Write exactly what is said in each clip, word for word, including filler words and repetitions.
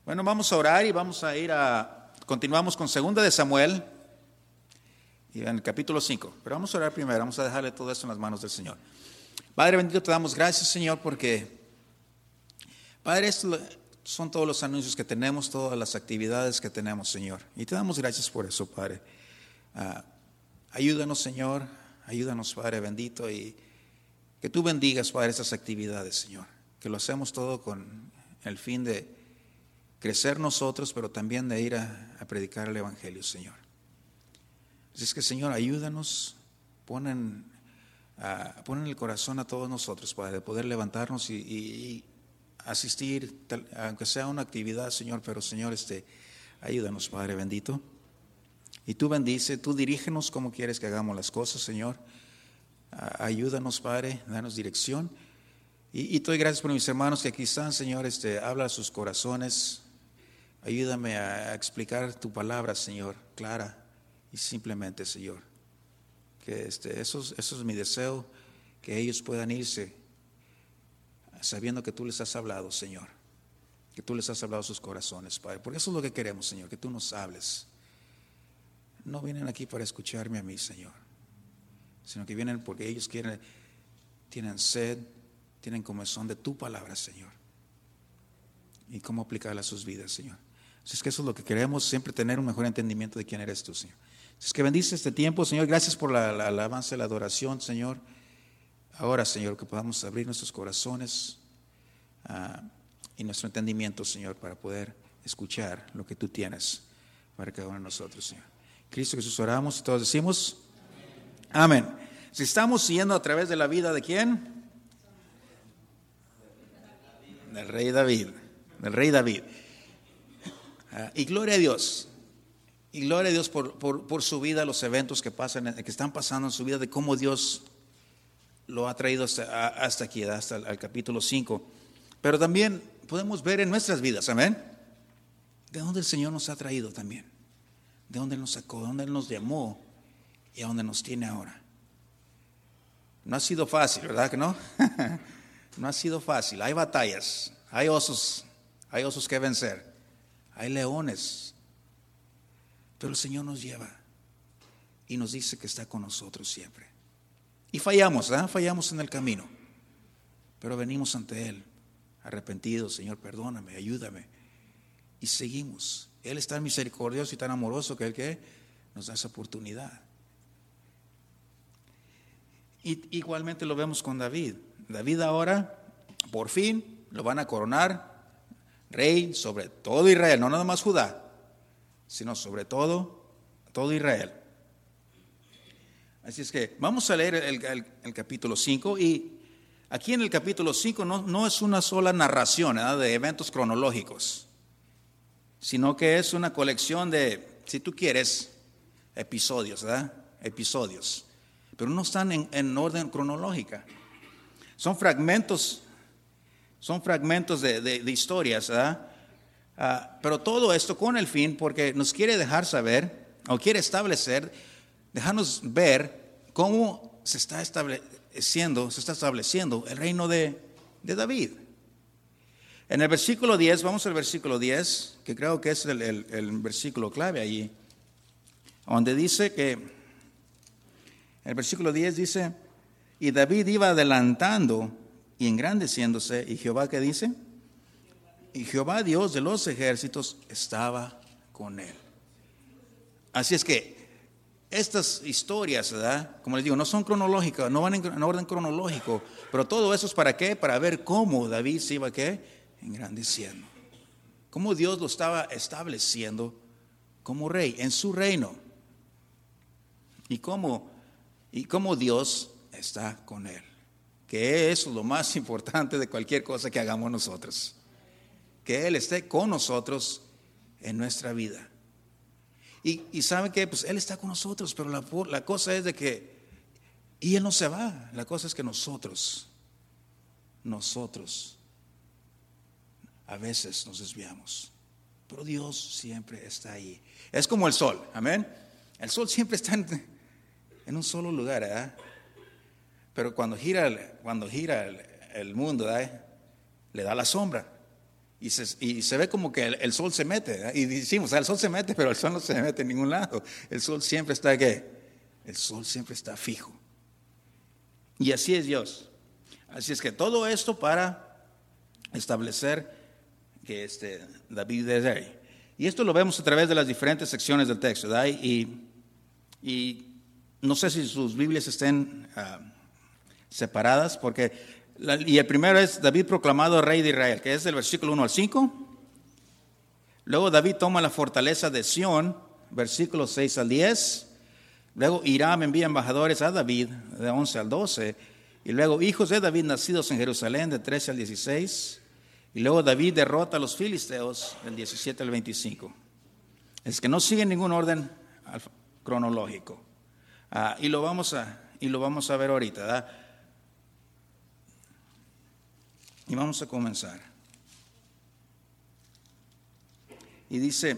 Bueno, vamos a orar y vamos a ir a, continuamos con Segunda de Samuel, y en el capítulo cinco, pero vamos a orar primero, vamos a dejarle todo esto en las manos del Señor. Padre bendito, te damos gracias, Señor, porque, Padre, estos son todos los anuncios que tenemos, todas las actividades que tenemos, Señor, y te damos gracias por eso, Padre. Uh, ayúdanos, Señor, ayúdanos, Padre bendito, y que tú bendigas, Padre, estas actividades, Señor, que lo hacemos todo con el fin de crecer nosotros, pero también de ir a, a predicar el Evangelio, Señor. Así es que, Señor, ayúdanos, ponen, uh, ponen el corazón a todos nosotros, Padre, de poder levantarnos y, y, y asistir, tal, aunque sea una actividad, Señor, pero, Señor, este, ayúdanos, Padre bendito. Y tú bendice, tú dirígenos como quieres que hagamos las cosas, Señor. Uh, ayúdanos, Padre, danos dirección. Y, y te doy gracias por mis hermanos que aquí están, Señor, este, habla a sus corazones. Ayúdame a explicar tu palabra, Señor, clara y simplemente, Señor. Que este, eso, eso es mi deseo, que ellos puedan irse sabiendo que tú les has hablado, Señor. Que tú les has hablado a sus corazones, Padre. Porque eso es lo que queremos, Señor, que tú nos hables. No vienen aquí para escucharme a mí, Señor, sino que vienen porque ellos quieren, tienen sed, tienen comezón de tu palabra, Señor, y cómo aplicarla a sus vidas, Señor. Así es que eso es lo que queremos, siempre tener un mejor entendimiento de quién eres tú, Señor. Así es que bendice este tiempo, Señor. Gracias por la, la alabanza y la adoración, Señor. Ahora, Señor, que podamos abrir nuestros corazones uh, y nuestro entendimiento, Señor, para poder escuchar lo que tú tienes para cada uno de nosotros, Señor. Cristo Jesús oramos y todos decimos amén. Si estamos siguiendo a través de la vida de quién, del rey David, del rey David. Uh, y gloria a Dios, y gloria a Dios por, por, por su vida, los eventos que pasan, que están pasando en su vida, de cómo Dios lo ha traído hasta, hasta aquí, hasta el, el capítulo cinco. Pero también podemos ver en nuestras vidas, amén, de dónde el Señor nos ha traído también, de dónde Él nos sacó, de dónde Él nos llamó y a dónde nos tiene ahora. No ha sido fácil, ¿verdad que no? No ha sido fácil, hay batallas, hay osos, hay osos que vencer, hay leones, pero el Señor nos lleva y nos dice que está con nosotros siempre. Y fallamos, ¿eh? Fallamos en el camino, pero venimos ante Él arrepentidos, Señor, perdóname, ayúdame, y seguimos. Él es tan misericordioso y tan amoroso que Él que nos da esa oportunidad. Y igualmente lo vemos con David. David ahora, por fin, lo van a coronar rey sobre todo Israel, no nada más Judá, sino sobre todo, todo Israel. Así es que vamos a leer el, el, el capítulo cinco, y aquí en el capítulo cinco no, no es una sola narración, ¿verdad?, de eventos cronológicos, sino que es una colección de, si tú quieres, episodios, ¿verdad? Episodios, pero no están en, en orden cronológica. Son fragmentos, son fragmentos de, de, de historias, ¿verdad? Uh, pero todo esto con el fin, porque nos quiere dejar saber, o quiere establecer, dejarnos ver cómo se está estableciendo, se está estableciendo el reino de, de David. En el versículo diez, vamos al versículo diez, que creo que es el, el, el versículo clave allí, donde dice que, el versículo diez dice, y David iba adelantando y engrandeciéndose, y Jehová, ¿qué dice? Y Jehová, Dios de los ejércitos, estaba con él. Así es que estas historias, ¿verdad?, como les digo, no son cronológicas, no van en, en orden cronológico, pero todo eso es para qué, para ver cómo David se iba, ¿qué?, engrandeciendo, cómo Dios lo estaba estableciendo como rey en su reino, y cómo, y cómo Dios está con él, que es lo más importante de cualquier cosa que hagamos nosotros, que Él esté con nosotros en nuestra vida. Y, y saben que pues Él está con nosotros, pero la, la cosa es de que, y Él no se va, la cosa es que nosotros, nosotros, a veces nos desviamos, pero Dios siempre está ahí. Es como el sol, amén. El sol siempre está en, en un solo lugar, ¿eh? Pero cuando gira, el, cuando gira el, el mundo, ¿eh?, le da la sombra. Y se, y se ve como que el, el sol se mete, ¿eh? Y decimos, el sol se mete, pero el sol no se mete en ningún lado. El sol siempre está, ¿qué? El sol siempre está fijo. Y así es Dios. Así es que todo esto para establecer que este David es rey. Y esto lo vemos a través de las diferentes secciones del texto, ¿verdad? Y, y no sé si sus Biblias estén uh, separadas, porque... Y el primero es David proclamado rey de Israel, que es del versículo uno al cinco. Luego David toma la fortaleza de Sión, versículos seis al diez. Luego Hiram envía embajadores a David, de once al doce. Y luego hijos de David nacidos en Jerusalén, de trece al dieciséis. Y luego David derrota a los filisteos, del diecisiete al veinticinco. Es que no sigue ningún orden cronológico. Ah, y, lo vamos a, y lo vamos a ver ahorita, ¿verdad? Y vamos a comenzar. Y dice,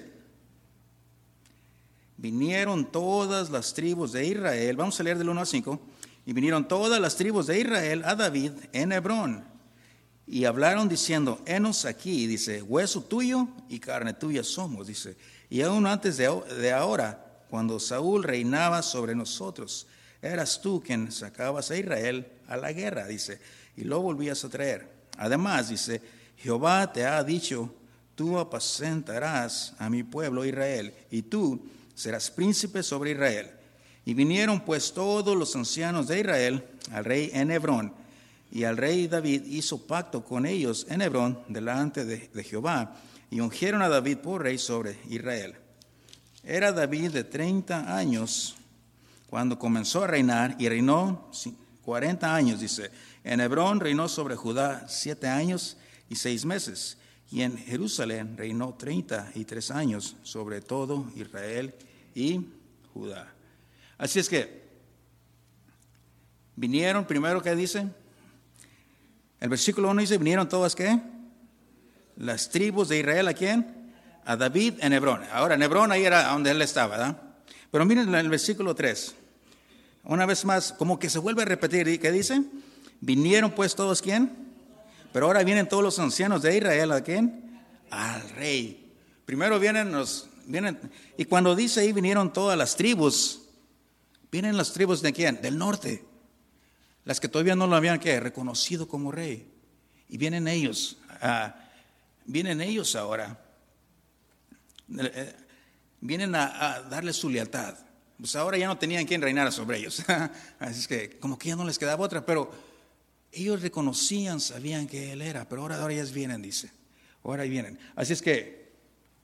vinieron todas las tribus de Israel, vamos a leer del uno al cinco, y vinieron todas las tribus de Israel a David en Hebrón, y hablaron diciendo, henos aquí, dice, hueso tuyo y carne tuya somos, dice, y aún antes de, de ahora, cuando Saúl reinaba sobre nosotros, eras tú quien sacabas a Israel a la guerra, dice, y lo volvías a traer. Además, dice, Jehová te ha dicho, tú apacentarás a mi pueblo Israel, y tú serás príncipe sobre Israel. Y vinieron pues todos los ancianos de Israel al rey en Hebrón, y al rey David hizo pacto con ellos en Hebrón delante de, de Jehová, y ungieron a David por rey sobre Israel. Era David de treinta años cuando comenzó a reinar, y reinó cuarenta años, dice. En Hebrón reinó sobre Judá siete años y seis meses, y en Jerusalén reinó treinta y tres años sobre todo Israel y Judá. Así es que vinieron, primero, ¿qué dice? El versículo uno dice, vinieron todas, ¿qué? Las tribus de Israel, ¿a quién? A David en Hebrón. Ahora, en Hebrón ahí era donde él estaba, ¿verdad? Pero miren el versículo tres. Una vez más, como que se vuelve a repetir, ¿qué dice? Vinieron pues todos, ¿quién? Pero ahora vienen todos los ancianos de Israel, ¿a quién? Al rey. Primero vienen los, vienen, y cuando dice ahí vinieron todas las tribus, vienen las tribus de ¿quién? Del norte. Las que todavía no lo habían, ¿qué? Reconocido como rey. Y vienen ellos, uh, vienen ellos ahora, eh, vienen a, a darles su lealtad. Pues ahora ya no tenían quien reinara sobre ellos. Así es que como que ya no les quedaba otra, pero ellos reconocían, sabían que él era, pero ahora, ahora ellos vienen, dice. Ahora vienen. Así es que,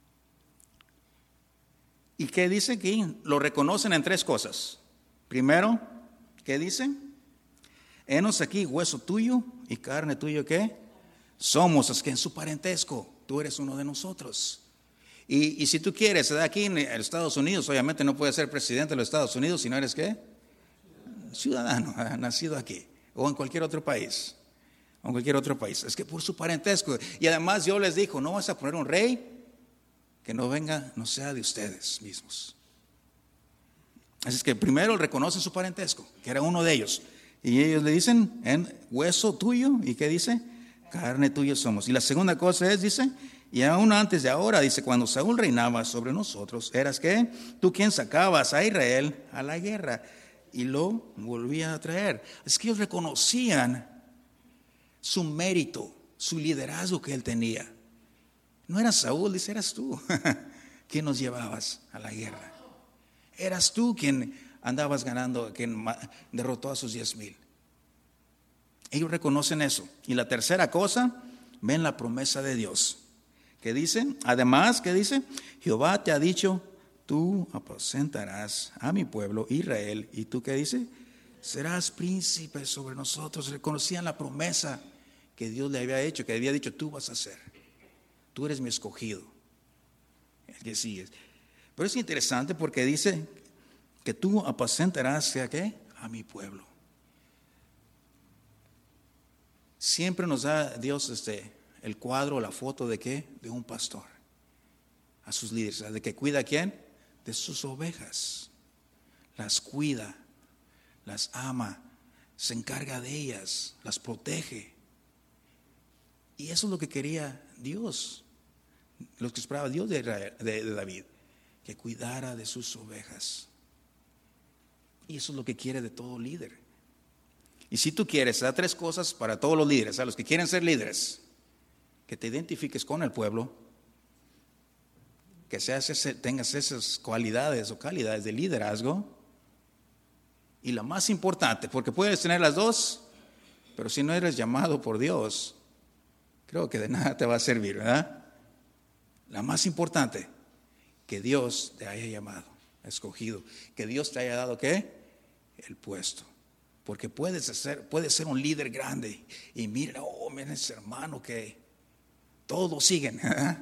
¿y qué dice aquí? Lo reconocen en tres cosas. Primero, ¿qué dice? Henos aquí, hueso tuyo y carne tuyo, ¿qué? Somos, es que en su parentesco, tú eres uno de nosotros. Y, y si tú quieres, aquí en Estados Unidos, obviamente no puedes ser presidente de los Estados Unidos si no eres, ¿qué? Ciudadano, nacido aquí. O en cualquier otro país, o en cualquier otro país. Es que por su parentesco. Y además Dios les dijo, no vas a poner un rey que no venga, no sea de ustedes mismos. Así es que primero reconocen su parentesco, que era uno de ellos. Y ellos le dicen, en hueso tuyo, ¿y qué dice? Carne tuya somos. Y la segunda cosa es, dice, y aún antes de ahora, dice, cuando Saúl reinaba sobre nosotros, eras que tú quien sacabas a Israel a la guerra. Y lo volvía a traer. Es que ellos reconocían su mérito, su liderazgo que él tenía. No era Saúl, dice, eras tú quien nos llevabas a la guerra. Eras tú quien andabas ganando, quien derrotó a sus diez mil. Ellos reconocen eso. Y la tercera cosa, ven la promesa de Dios. ¿Qué dice? Además, ¿qué dice? Jehová te ha dicho, tú apacentarás a mi pueblo Israel. ¿Y tú qué dice? Serás príncipe sobre nosotros. Reconocían la promesa que Dios le había hecho, que había dicho, tú vas a ser. Tú eres mi escogido. El que sigues. Pero es interesante porque dice que tú apacentarás ¿a qué? A mi pueblo. Siempre nos da Dios este, el cuadro, la foto de qué? De un pastor. A sus líderes. ¿De que cuida a quién? De sus ovejas, las cuida, las ama, se encarga de ellas, las protege. Y eso es lo que quería Dios, los que esperaba Dios de, Israel, de, de David, que cuidara de sus ovejas. Y eso es lo que quiere de todo líder. Y si tú quieres, da tres cosas para todos los líderes, a los que quieren ser líderes: que te identifiques con el pueblo, que seas ese, tengas esas cualidades o calidades de liderazgo, y la más importante, porque puedes tener las dos, pero si no eres llamado por Dios, creo que de nada te va a servir, ¿verdad? La más importante, que Dios te haya llamado, escogido, que Dios te haya dado, ¿qué? El puesto. Porque puedes ser, puedes ser un líder grande y mira, oh, mira ese hermano que todos siguen, ¿verdad?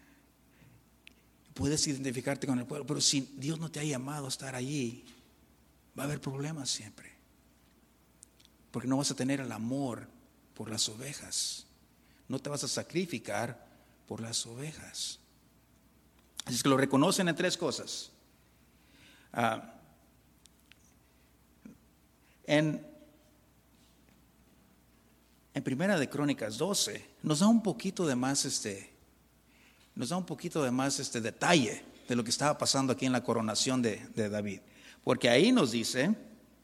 Puedes identificarte con el pueblo, pero si Dios no te ha llamado a estar allí, va a haber problemas siempre. Porque no vas a tener el amor por las ovejas. No te vas a sacrificar por las ovejas. Así es que lo reconocen en tres cosas. Ah, en, en Primera de Crónicas doce nos da un poquito de más este, nos da un poquito de más este detalle de lo que estaba pasando aquí en la coronación de, de David. Porque ahí nos dice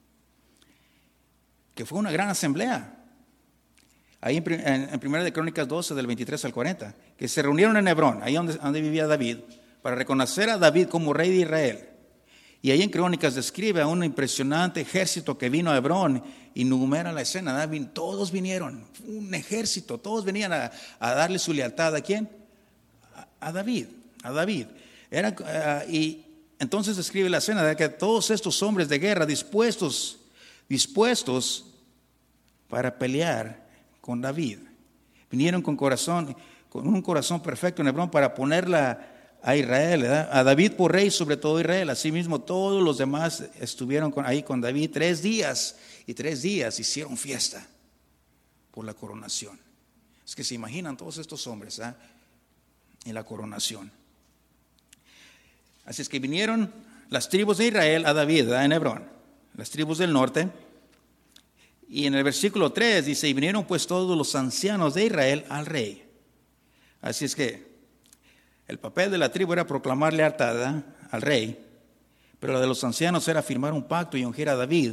que fue una gran asamblea. Ahí en, en, en Primera de Crónicas doce, del veintitrés al cuarenta, que se reunieron en Hebrón, ahí donde, donde vivía David, para reconocer a David como rey de Israel. Y ahí en Crónicas describe a un impresionante ejército que vino a Hebrón y numera la escena. David, todos vinieron, un ejército, todos venían a, a darle su lealtad. ¿A quién? A, a David, a David. Era, uh, y entonces describe la escena de que todos estos hombres de guerra dispuestos, dispuestos para pelear con David, vinieron con corazón, con un corazón perfecto en Hebrón para ponerla a Israel, ¿verdad? A David por rey sobre todo Israel. Asimismo todos los demás estuvieron con, ahí con David tres días y tres días hicieron fiesta por la coronación. Es que se imaginan todos estos hombres, ¿eh? En la coronación. Así es que vinieron las tribus de Israel a David, ¿verdad? En Hebrón, las tribus del norte. Y en el versículo tres dice, y vinieron pues todos los ancianos de Israel al rey. Así es que el papel de la tribu era proclamar lealtad, ¿verdad?, al rey, pero la de los ancianos era firmar un pacto y ungir a David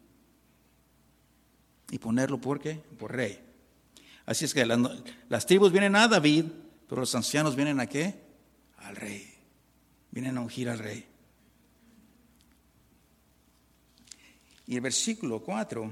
y ponerlo, ¿por qué? Por rey. Así es que las, las tribus vienen a David, pero los ancianos vienen a ¿qué? Al rey. Vienen a ungir al rey. Y el versículo cuatro,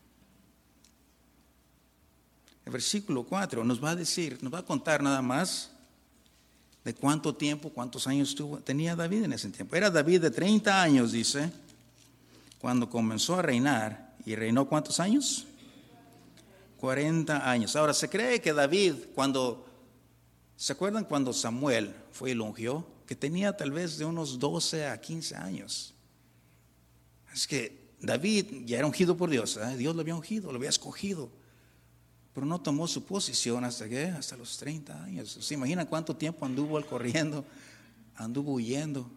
el versículo cuatro nos va a decir, nos va a contar nada más de cuánto tiempo, cuántos años tuvo, tenía David en ese tiempo. Era David de treinta años, dice, cuando comenzó a reinar. ¿Y reinó cuántos años? cuarenta años. Ahora, se cree que David, cuando, ¿se acuerdan cuando Samuel fue y lo ungió? Que tenía tal vez de unos doce a quince años. Es que David ya era ungido por Dios, ¿eh? Dios lo había ungido, lo había escogido. Pero no tomó su posición hasta que hasta los treinta años. ¿Se imaginan cuánto tiempo anduvo él corriendo? Anduvo huyendo.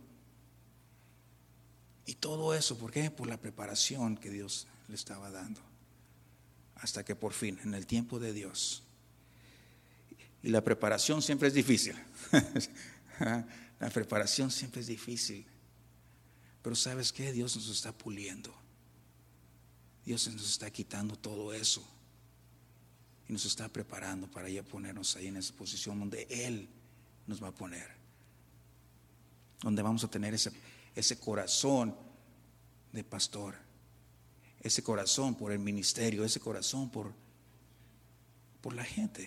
Y todo eso, ¿por qué? Por la preparación que Dios le estaba dando. Hasta que por fin, en el tiempo de Dios. Y la preparación siempre es difícil. La preparación siempre es difícil. Pero ¿sabes qué? Dios nos está puliendo. Dios nos está quitando todo eso. Y nos está preparando para ya ponernos ahí en esa posición donde Él nos va a poner. Donde vamos a tener ese, ese corazón de pastor. Ese corazón por el ministerio, ese corazón por, por la gente.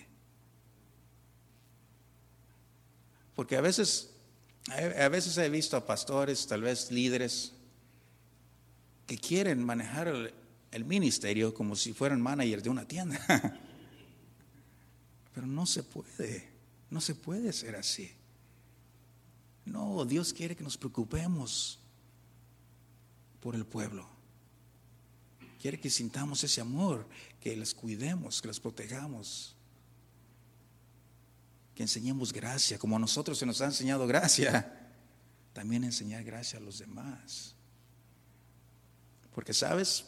Porque a veces, a veces he visto a pastores, tal vez líderes, que quieren manejar el, el ministerio como si fueran managers de una tienda. Pero no se puede, no se puede ser así. No, Dios quiere que nos preocupemos por el pueblo. Quiere que sintamos ese amor, que les cuidemos, que les protejamos, que enseñemos gracia, como a nosotros se nos ha enseñado gracia, también enseñar gracia a los demás. Porque, ¿sabes?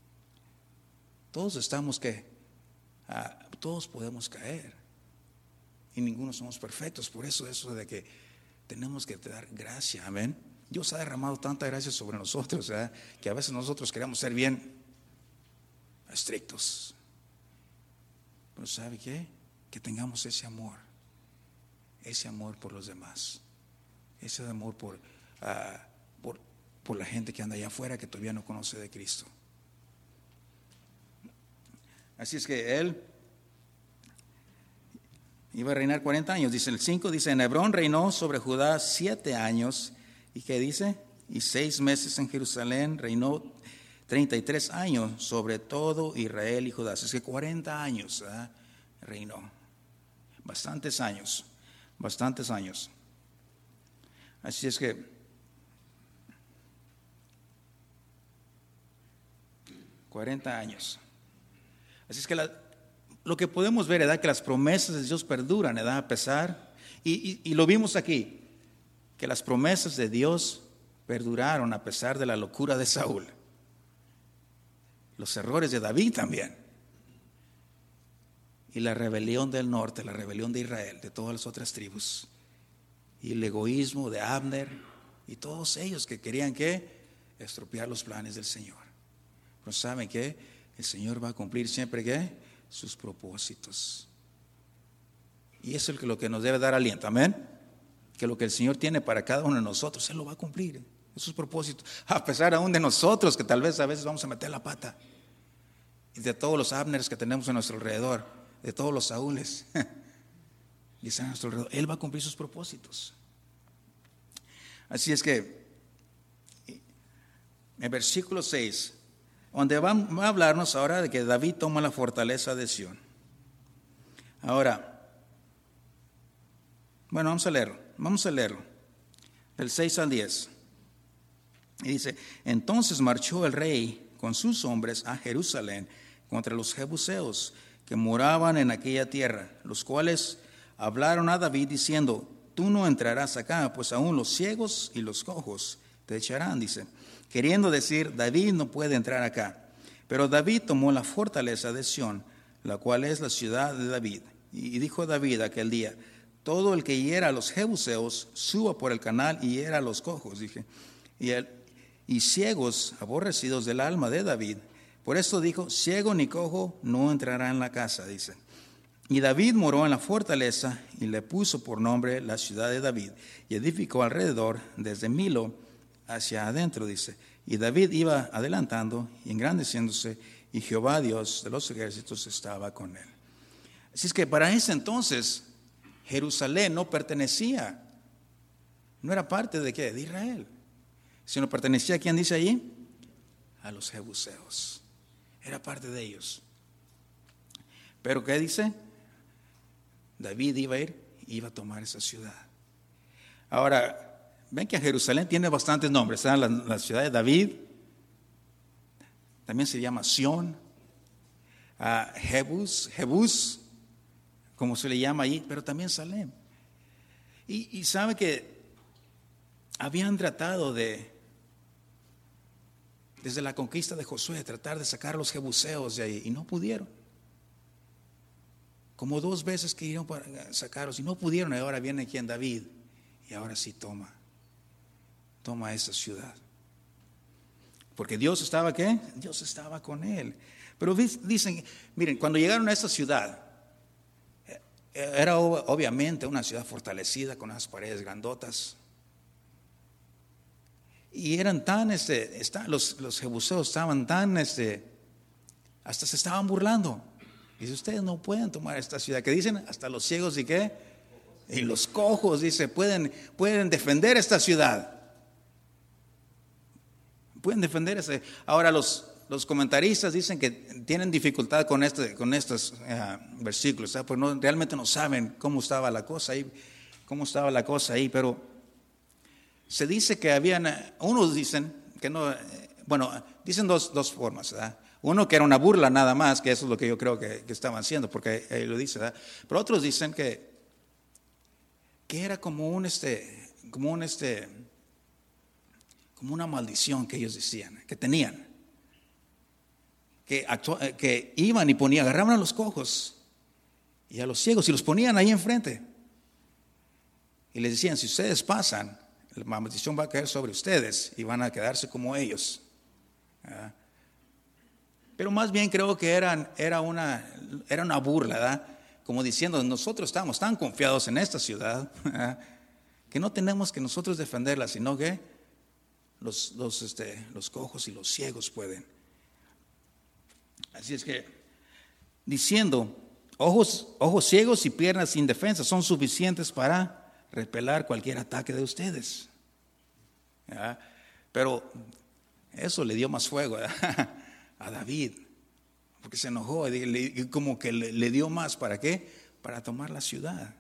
Todos estamos que... Ah, todos podemos caer. y ninguno somos perfectos. Por eso eso de que tenemos que dar gracia, amén. Dios ha derramado tanta gracia sobre nosotros, ¿verdad? Que a veces nosotros queremos ser bien estrictos. Pero ¿sabe qué? Que tengamos ese amor, ese amor por los demás, ese amor por, uh, por, por la gente que anda allá afuera que todavía no conoce de Cristo. Así es que él iba a reinar cuarenta años. Dice el cinco, dice, en Hebrón reinó sobre Judá siete años. ¿Y qué dice? Y seis meses en Jerusalén reinó treinta y tres años sobre todo Israel y Judá. Así es que cuarenta años, ¿verdad? Reinó. Bastantes años, bastantes años. Así es que cuarenta años. Así es que la, lo que podemos ver es que las promesas de Dios perduran, ¿verdad? A pesar, y, y, y lo vimos aquí, que las promesas de Dios perduraron a pesar de la locura de Saúl. Los errores de David también. Y la rebelión del norte, la rebelión de Israel, de todas las otras tribus. Y el egoísmo de Abner y todos ellos que querían que estropear los planes del Señor. Pero ¿saben qué? El Señor va a cumplir siempre ¿qué? Sus propósitos. Y eso es lo que nos debe dar aliento, amén. Que lo que el Señor tiene para cada uno de nosotros, Él lo va a cumplir. Esos propósitos, a pesar aún de nosotros, que tal vez a veces vamos a meter la pata. Y de todos los Abners que tenemos a nuestro alrededor, de todos los Saúles, y están a nuestro alrededor, Él va a cumplir sus propósitos. Así es que, en versículo seis, donde va a hablarnos ahora de que David toma la fortaleza de Sión. Ahora, bueno, vamos a leerlo, vamos a leerlo, del seis al diez. Y dice, entonces marchó el rey con sus hombres a Jerusalén contra los jebuseos que moraban en aquella tierra, los cuales hablaron a David diciendo, tú no entrarás acá, pues aún los ciegos y los cojos te echarán, dice, queriendo decir, David no puede entrar acá. Pero David tomó la fortaleza de Sión, la cual es la ciudad de David. Y dijo David aquel día, todo el que hiera a los jebuseos, suba por el canal y hiera a los cojos, dije, y, el, y ciegos aborrecidos del alma de David. Por esto dijo, ciego ni cojo no entrará en la casa, dice. Y David moró en la fortaleza y le puso por nombre la ciudad de David, y edificó alrededor desde Milo hacia adentro, dice. Y David iba adelantando y engrandeciéndose, y Jehová Dios de los ejércitos estaba con él. Así es que para ese entonces Jerusalén no pertenecía, no era parte de qué, de Israel, sino pertenecía a quién dice allí, a los jebuseos, era parte de ellos. Pero ¿qué dice? David iba a ir, iba a tomar esa ciudad. Ahora, ven que Jerusalén tiene bastantes nombres, ¿sabes? La, la ciudad de David, también se llama Sión, uh, Jebus, Jebus, como se le llama ahí, pero también Salem. Y, y sabe que habían tratado de, desde la conquista de Josué, tratar de sacar a los jebuseos de ahí, y no pudieron. Como dos veces que iban para sacarlos y no pudieron, y ahora viene quien David, y ahora sí toma, toma esa ciudad. Porque Dios estaba, ¿qué? Dios estaba con él. Pero dicen, miren, cuando llegaron a esta ciudad, era obviamente una ciudad fortalecida con unas paredes grandotas. Y eran tan, este, está, los, los jebuseos estaban tan, este, hasta se estaban burlando. Dice, ustedes no pueden tomar esta ciudad. Que dicen, hasta los ciegos y qué, y los cojos, dice, pueden, pueden defender esta ciudad. Pueden defender ese. Ahora los, los comentaristas dicen que tienen dificultad con, este, con estos uh, versículos, ¿sabes? Pues no, realmente no saben cómo estaba la cosa ahí, cómo estaba la cosa ahí, pero se dice que habían, unos dicen que no, bueno, dicen dos, dos formas, ¿verdad? Uno que era una burla nada más, que eso es lo que yo creo que, que estaban haciendo, porque ahí lo dice, ¿verdad? Pero otros dicen que, que era como un, este, como un, este, como una maldición que ellos decían, que tenían, que, actu- que iban y ponían, agarraban a los cojos y a los ciegos, y los ponían ahí enfrente. Y les decían, si ustedes pasan, la maldición va a caer sobre ustedes y van a quedarse como ellos. ¿Verdad? Pero más bien creo que eran, era, una, era una burla, ¿verdad? Como diciendo, nosotros estamos tan confiados en esta ciudad, ¿verdad? Que no tenemos que nosotros defenderla, sino que los, los, este, los cojos y los ciegos pueden. Así es que, diciendo, ojos, ojos ciegos y piernas indefensas son suficientes para repeler cualquier ataque de ustedes. ¿Ya? Pero eso le dio más fuego a David, porque se enojó y como que le, le dio más. ¿Para qué? Para tomar la ciudad.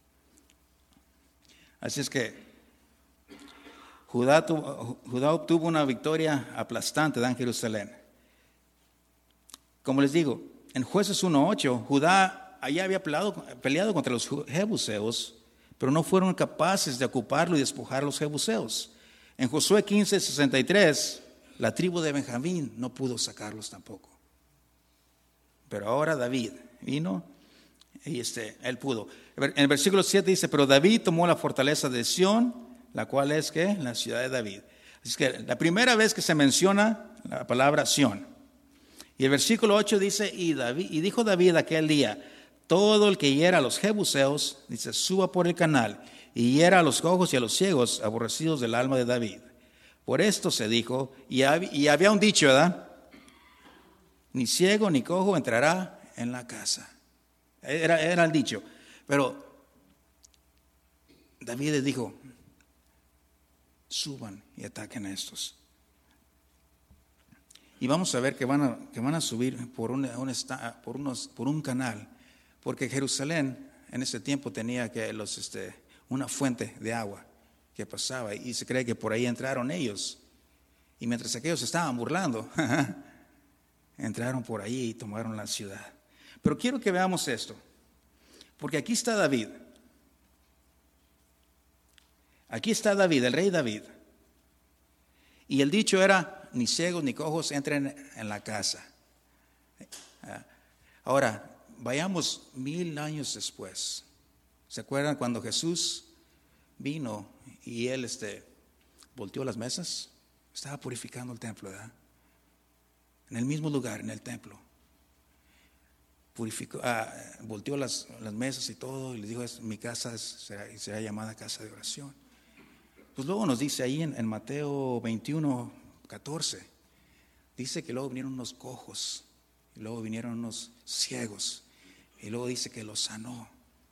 Así es que Judá, tuvo, Judá obtuvo una victoria aplastante en Jerusalén. Como les digo, en Jueces uno ocho, Judá allá había peleado, peleado contra los jebuseos, pero no fueron capaces de ocuparlo y despojar a los jebuseos. En Josué quince sesenta y tres, la tribu de Benjamín no pudo sacarlos tampoco. Pero ahora David vino y este, él pudo. En el versículo siete dice, pero David tomó la fortaleza de Sión, la cual es que la ciudad de David. Así que la primera vez que se menciona la palabra Sión. Y el versículo ocho dice, y, David, y dijo David aquel día, todo el que hiera a los jebuseos, dice, suba por el canal, y hiera a los cojos y a los ciegos, aborrecidos del alma de David. Por esto se dijo, y había, y había un dicho, ¿verdad? Ni ciego ni cojo entrará en la casa. Era, era el dicho. Pero David les dijo, suban y ataquen a estos. Y vamos a ver que van a, que van a subir por, una, un, por, unos, por un canal, porque Jerusalén en ese tiempo tenía que los, este, una fuente de agua que pasaba, y se cree que por ahí entraron ellos. Y mientras aquellos estaban burlando, entraron por ahí y tomaron la ciudad. Pero quiero que veamos esto, porque aquí está David. Aquí está David, el rey David. Y el dicho era, ni ciegos ni cojos entren en la casa. Ahora, vayamos mil años después. ¿Se acuerdan cuando Jesús vino y él este, volteó las mesas? Estaba purificando el templo, ¿verdad? En el mismo lugar, en el templo. Purificó, ah, volteó las, las mesas y todo, y les dijo, mi casa es, será, será llamada casa de oración. Pues luego nos dice ahí en, en Mateo veintiuno, catorce, dice que luego vinieron unos cojos, y luego vinieron unos ciegos, y luego dice que los sanó.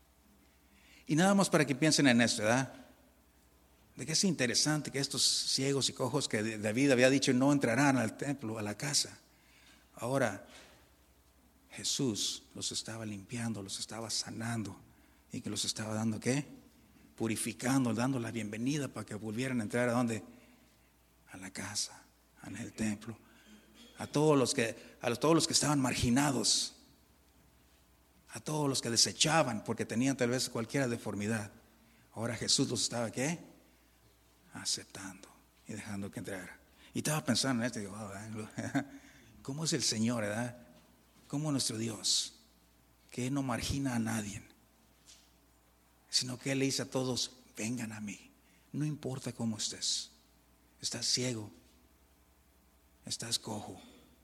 Y nada más para que piensen en esto, ¿verdad? De que es interesante que estos ciegos y cojos que David había dicho no entrarán al templo, a la casa. Ahora Jesús los estaba limpiando, los estaba sanando, y que los estaba dando ¿qué? Purificando, dando la bienvenida para que volvieran a entrar a dónde, a la casa, en el templo, a todos los que, a todos los que estaban marginados, a todos los que desechaban porque tenían tal vez cualquier deformidad. Ahora Jesús los estaba ¿qué? Aceptando y dejando que entrara. Y estaba pensando en esto, y digo, oh, ¿cómo es el Señor, verdad? ¿Cómo nuestro Dios, que Él no margina a nadie, sino que Él le dice a todos, vengan a mí, no importa cómo estés, estás ciego, estás cojo,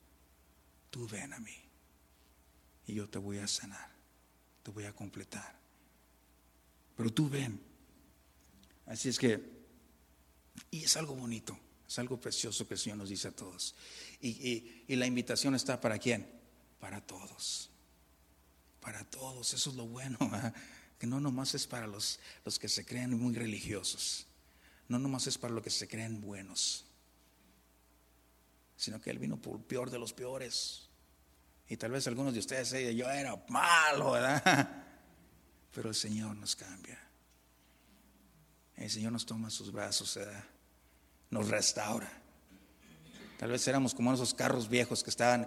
tú ven a mí y yo te voy a sanar, te voy a completar, pero tú ven. Así es que, y es algo bonito, es algo precioso que el Señor nos dice a todos, y, y, y la invitación está para quién, para todos, para todos. Eso es lo bueno, ¿verdad? Que no nomás es para los, los que se creen muy religiosos, no nomás es para los que se creen buenos, sino que Él vino por el peor de los peores. Y tal vez algunos de ustedes digan, yo era malo, ¿verdad? Pero el Señor nos cambia, el Señor nos toma en sus brazos, ¿verdad? Nos restaura. Tal vez éramos como esos carros viejos que estaban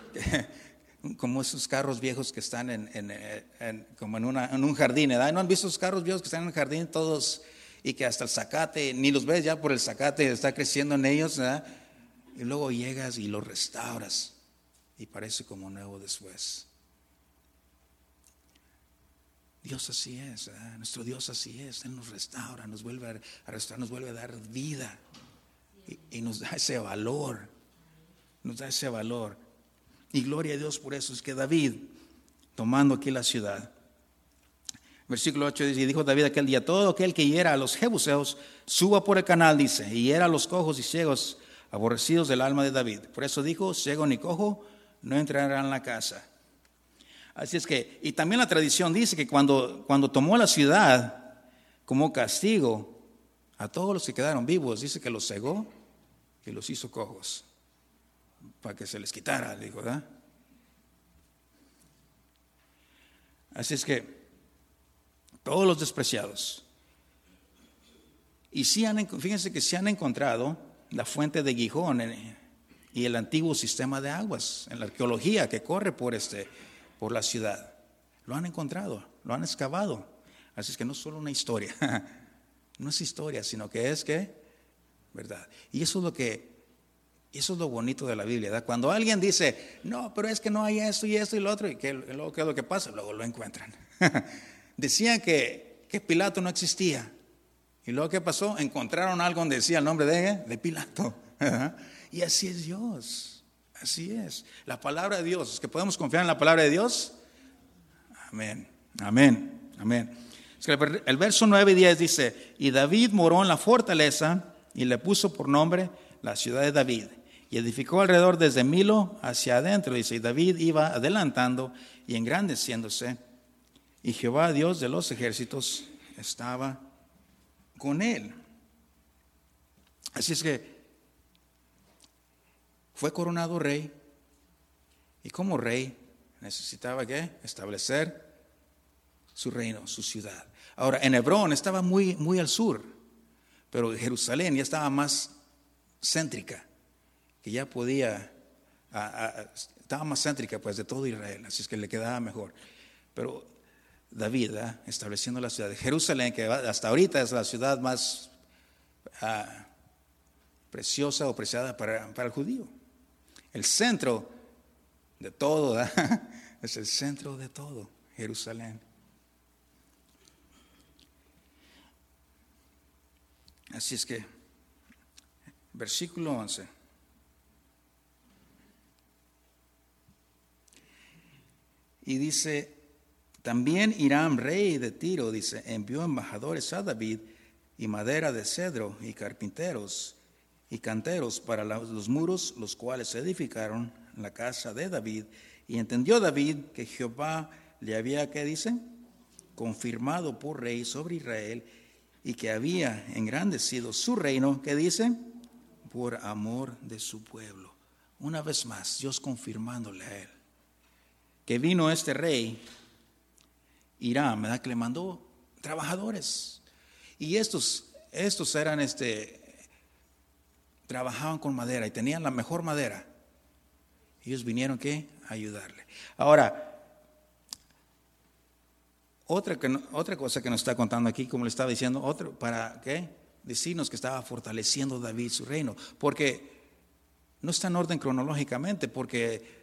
como esos carros viejos que están en, en, en como en, una, en un jardín, ¿verdad? ¿No han visto esos carros viejos que están en el jardín todos y que hasta el zacate, ni los ves ya por el zacate, está creciendo en ellos, ¿verdad? Y luego llegas y los restauras y parece como nuevo después. Dios así es, ¿verdad? Nuestro Dios así es. Él nos restaura, nos vuelve a restaurar, nos vuelve a dar vida y, y nos da ese valor, nos da ese valor. Y gloria a Dios por eso. Es que David, tomando aquí la ciudad, versículo ocho dice: y dijo David aquel día: todo aquel que hiera a los jebuseos suba por el canal, dice, y hiera a los cojos y ciegos, aborrecidos del alma de David. Por eso dijo: ciego ni cojo no entrarán en la casa. Así es que, y también la tradición dice que cuando, cuando tomó la ciudad como castigo a todos los que quedaron vivos, dice que los cegó y los hizo cojos para que se les quitara, dijo, ¿verdad? Así es que todos los despreciados. Y sí han, fíjense que se han encontrado la fuente de Gijón en, y el antiguo sistema de aguas en la arqueología que corre por este por la ciudad. Lo han encontrado, lo han excavado. Así es que no es solo una historia, no es historia, sino que es que verdad. Y eso es lo que, eso es lo bonito de la Biblia, ¿verdad? Cuando alguien dice: no, pero es que no hay esto y esto y lo otro, y que luego qué es lo que pasa, luego lo encuentran. Decían que, que Pilato no existía. Y luego ¿qué pasó? Encontraron algo donde decía el nombre de, de Pilato. Y así es Dios. Así es. La palabra de Dios. ¿Es que podemos confiar en la palabra de Dios? Amén. Amén. Amén. Es que el, el verso nueve y diez dice: y David moró en la fortaleza y le puso por nombre la ciudad de David. Y edificó alrededor desde Milo hacia adentro. Dice: y David iba adelantando y engrandeciéndose. Y Jehová, Dios de los ejércitos, estaba con él. Así es que fue coronado rey, y como rey necesitaba ¿qué? Establecer su reino, su ciudad. Ahora, en Hebrón estaba muy, muy al sur, pero Jerusalén ya estaba más céntrica, que ya podía, a, a, estaba más céntrica pues de todo Israel, así es que le quedaba mejor. Pero David, ¿eh? estableciendo la ciudad de Jerusalén, que hasta ahorita es la ciudad más uh, preciosa o preciada para, para el judío. El centro de todo, ¿eh? es el centro de todo, Jerusalén. Así es que, versículo once. Y dice: también Hiram, rey de Tiro, dice, envió embajadores a David y madera de cedro y carpinteros y canteros para los muros, los cuales edificaron la casa de David. Y entendió David que Jehová le había, ¿qué dice? Confirmado por rey sobre Israel, y que había engrandecido su reino, ¿qué dice? Por amor de su pueblo. Una vez más, Dios confirmándole a él que vino este rey Hiram, ¿verdad? Que le mandó trabajadores. Y estos, estos eran este, trabajaban con madera y tenían la mejor madera. Ellos vinieron ¿qué? A ayudarle. Ahora, otra, que, otra cosa que nos está contando aquí, como le estaba diciendo, otro, para ¿qué? Decirnos que estaba fortaleciendo David su reino. Porque no está en orden cronológicamente, porque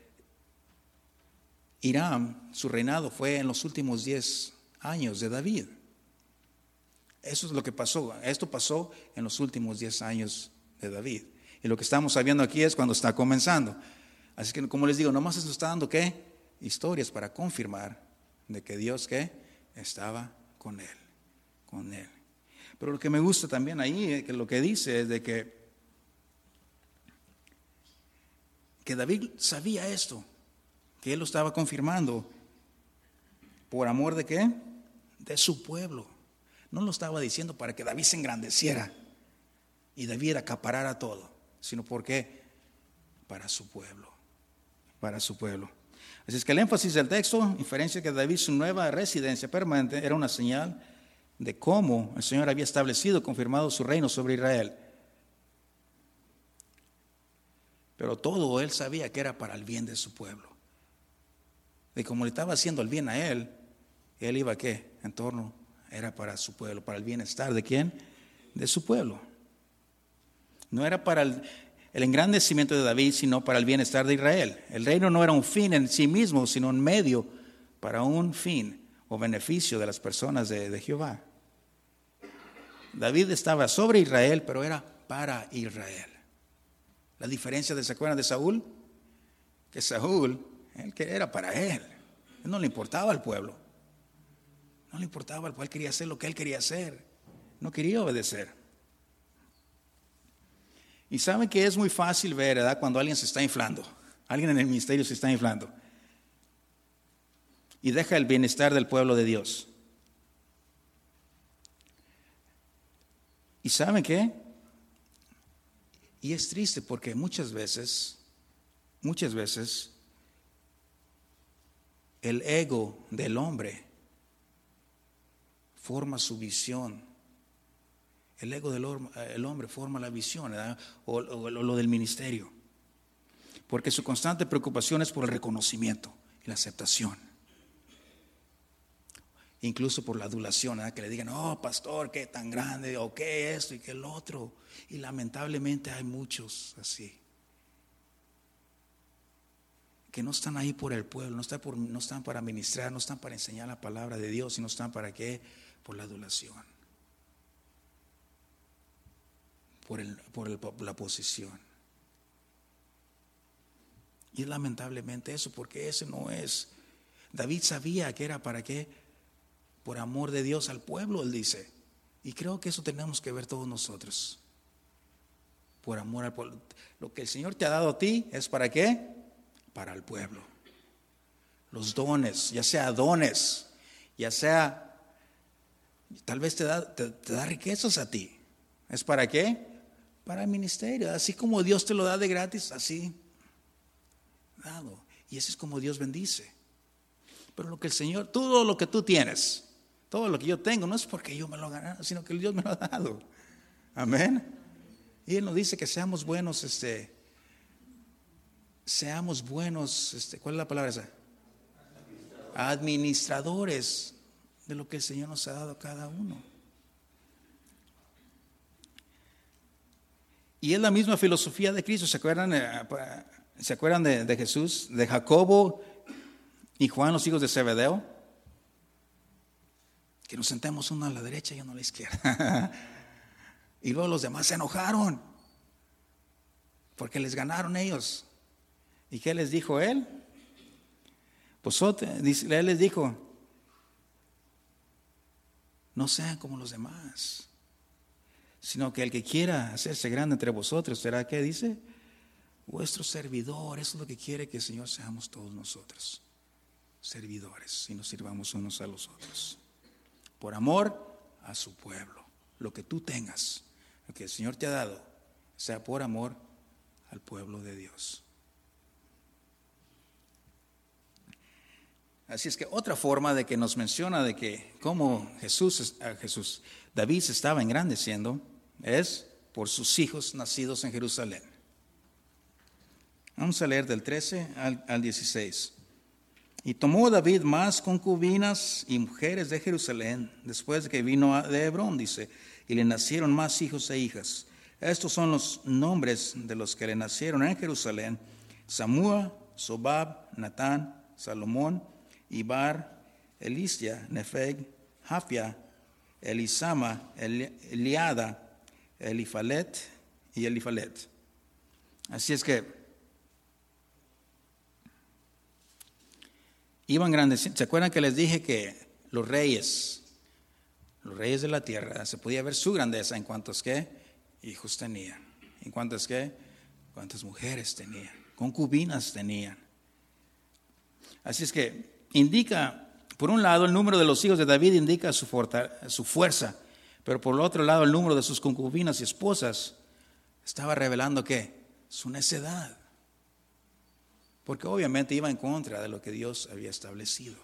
Hiram, su reinado fue en los últimos diez años de David. Eso es lo que pasó. Esto pasó en los últimos diez años de David. Y lo que estamos sabiendo aquí es cuando está comenzando. Así que, como les digo, nomás nos está dando ¿qué? Historias para confirmar de que Dios ¿qué? Estaba con él. Con él. Pero lo que me gusta también ahí, que lo que dice es de que, que David sabía esto, que él lo estaba confirmando. ¿Por amor de qué? De su pueblo. No lo estaba diciendo para que David se engrandeciera y David acaparara todo, sino porque para su pueblo, para su pueblo. Así es que el énfasis del texto inferencia que David, su nueva residencia permanente, era una señal de cómo el Señor había establecido, confirmado su reino sobre Israel. Pero todo él sabía que era para el bien de su pueblo. Y como le estaba haciendo el bien a él, él iba ¿qué? En torno, era para su pueblo, para el bienestar de quién? De su pueblo. No era para el, el engrandecimiento de David, sino para el bienestar de Israel. El reino no era un fin en sí mismo, sino un medio para un fin. o beneficio de las personas de, de Jehová. David estaba sobre Israel, pero era para Israel. La diferencia de, ¿se acuerdan de Saúl? Que Saúl, él que era para él. Él no le importaba al pueblo. No le importaba al pueblo, él quería hacer lo que él quería hacer. No quería obedecer. Y saben que es muy fácil ver, ¿verdad? Cuando alguien se está inflando. Alguien en el ministerio se está inflando. Y deja el bienestar del pueblo de Dios. ¿Y saben qué? Y es triste porque muchas veces, muchas veces, el ego del hombre forma su visión. El ego del el hombre forma la visión, ¿verdad? O, o, o lo del ministerio. Porque su constante preocupación es por el reconocimiento y la aceptación. Incluso por la adulación, ¿verdad? Que le digan, oh pastor, qué tan grande, o qué esto y qué el otro. Y lamentablemente hay muchos así. Que no están ahí por el pueblo, no están, por, no están para ministrar, no están para enseñar la palabra de Dios, sino están para qué, por la adulación. Por, el, por, el, por la posición. Y es lamentablemente eso, porque ese no es. David sabía que era para qué. Por amor de Dios al pueblo, él dice. Y creo que eso tenemos que ver todos nosotros. Por amor al pueblo. Lo que el Señor te ha dado a ti es para qué? Para el pueblo. Los dones, ya sea dones, ya sea, tal vez te da, te, te da riquezas a ti. ¿Es para qué? Para el ministerio. Así como Dios te lo da de gratis, así dado. Y así es como Dios bendice. Pero lo que el Señor, todo lo que tú tienes, todo lo que yo tengo, no es porque yo me lo he ganado, sino que Dios me lo ha dado. Amén. Y Él nos dice que seamos buenos, este, seamos buenos, este, ¿cuál es la palabra esa? Administradores de lo que el Señor nos ha dado a cada uno. Y es la misma filosofía de Cristo. ¿Se acuerdan, ¿se acuerdan de, de Jesús, de Jacobo y Juan, los hijos de Zebedeo? Que nos sentemos uno a la derecha y uno a la izquierda. Y luego los demás se enojaron porque les ganaron ellos. ¿Y qué les dijo él? Vosotros, él les dijo, no sean como los demás, sino que el que quiera hacerse grande entre vosotros será, ¿qué dice? Vuestro servidor. Eso es lo que quiere que el Señor seamos todos nosotros. Servidores, y nos sirvamos unos a los otros. Por amor a su pueblo. Lo que tú tengas, lo que el Señor te ha dado, sea por amor al pueblo de Dios. Así es que otra forma de que nos menciona de que cómo Jesús, Jesús, David se estaba engrandeciendo es por sus hijos nacidos en Jerusalén. Vamos a leer del trece al, al dieciséis. Y tomó David más concubinas y mujeres de Jerusalén después de que vino de Hebrón, dice, y le nacieron más hijos e hijas. Estos son los nombres de los que le nacieron en Jerusalén: Samúa, Sobab, Natán, Salomón, Ibar, Elistia, Nefeg, Jafia, Elisama, Eliada, Elifalet y Elifalet. Así es que iban grandes. ¿Se acuerdan que les dije que los reyes, los reyes de la tierra, se podía ver su grandeza en cuantos que hijos tenían, en cuantos que, cuántas mujeres tenían, concubinas tenían? Así es que indica, por un lado, el número de los hijos de David indica su, forta, su fuerza, pero por el otro lado, el número de sus concubinas y esposas estaba revelando ¿qué? Su necedad. Porque obviamente iba en contra de lo que Dios había establecido.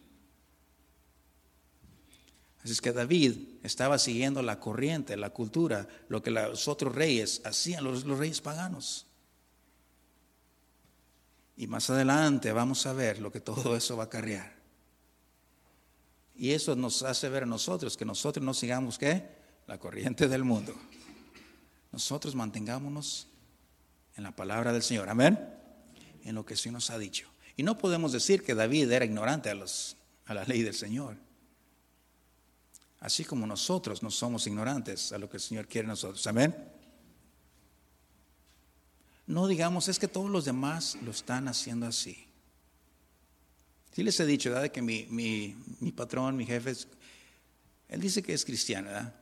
Así es que David estaba siguiendo la corriente, la cultura, lo que los otros reyes hacían, los, los reyes paganos. Y más adelante vamos a ver lo que todo eso va a acarrear. Y eso nos hace ver a nosotros que nosotros no sigamos ¿qué? La corriente del mundo. Nosotros mantengámonos en la palabra del Señor. Amén. En lo que el Señor nos ha dicho. Y no podemos decir que David era ignorante a los, a la ley del Señor. Así como nosotros no somos ignorantes a lo que el Señor quiere de nosotros. Amén. No digamos, es que todos los demás lo están haciendo así. Sí les he dicho, ¿verdad? Que mi, mi, mi patrón, mi jefe, es, él dice que es cristiano, ¿verdad?